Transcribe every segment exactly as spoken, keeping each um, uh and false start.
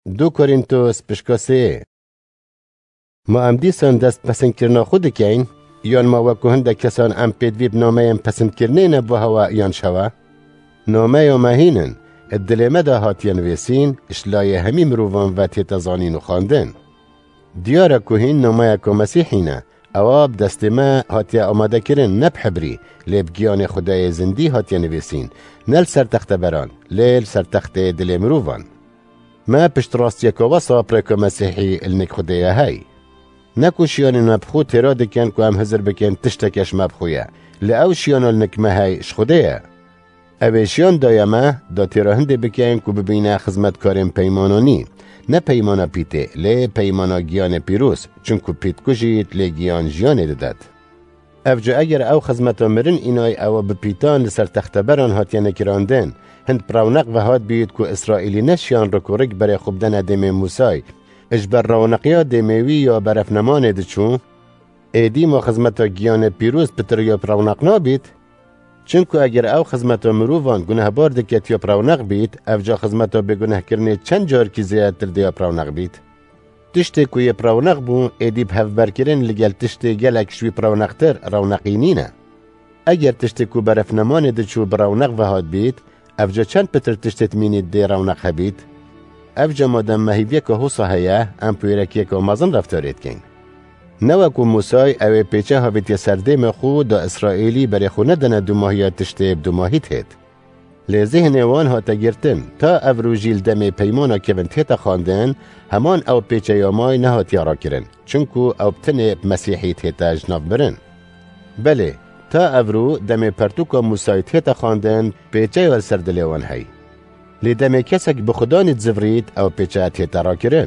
دو کورینتوس پشکاسه. ما ام دیسان دست پسند کرنا خود کین یان ما وکو هنده کسان ام پیدویب نامه ام پسند کرنه نبو هوا یان شوا نامه یا مهینن الدلمه دا هاتین ویسین اشلای همی مروفان و تیتزانین و خاندن دیاره که هین نامه که مسیحینه اواب دست ما هاتیا آماده کرن نب حبری لیب گیان خدای زندی هاتیا نویسین نل سر تخت بران لیل سر تخت دل مروفان ما پشت راست یکا وصا پرک مسیحی النک خدای های نکو شیان مبخو تیرا دکن که هم هزر بکن تشتکش مبخویه لعو شیان النک مهی ش خدایه اوشیان دایمه دا تیرا هنده بکن که ببینه خزمت کارم پیمانانی نه پیمانا پیته لی پیمانا گیان پیروس چونکو پیت کشید لی گیان جیانه دادد افجا اگر او خزمتا مرن اینای او بپیتان لسر تخت بران هاتیا نکراندن هند پرونق و هات بید که اسرائیلی نشیان رکو رک برای خوبدن دم موسای اجبر رونقیا دمیوی یا برف نمانه دچون ایدی ما خزمتا گیان پیروس پتر یا پرونق نابید چونکو اگر او خزمتا مروفان گناه بار دکت یا پرونق بید افجا خزمتا بگناه کرنه چند جار کی زیادتر دیا پرونق بید تشتی که یه پرونق بون ایدی به هفبر کرن لگل تشتی گلک شوی پرونق تر رونقی نینه اگر تشتی که برف نمانه دچو برونق و هاد بید افجا چند پتر تشتت مینید دی رونق هبید افجا مادم مهیویه که حوصا هیه ام پیرکیه که مازن رفتارید کن نوکو موسای اوه پیچه هاویت سرده مخو دا اسرائیلی بری خو ندنه دو ماهی تشتیب دو ماهی تید لذهن وان ها تگرتن تا او جیل دم پیمانا که ونتیتا خواندن همان او پیچه یامای نهات یارا کرن چونکو او بتنه مسیحی تیتا جناب برن بله تا او دم پرتوکا موسای تیتا خواندن پیچه ول سردلی وان هی لدم کسک بخدان تزورید او پیچه تیتا را کرن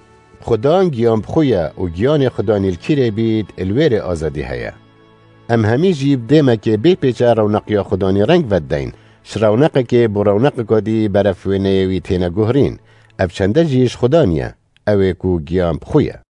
خدان گیان بخویه و گیان خدان الکیره بید الویر آزادی هیا ام همی جیب دیمه که بی پیچه رونقیا خدانی رنگ ودین شرونقه که بو رونق کدی برفوینه وی تینه گهرین اب چنده جیش خدانیه اوه کو گیان بخویه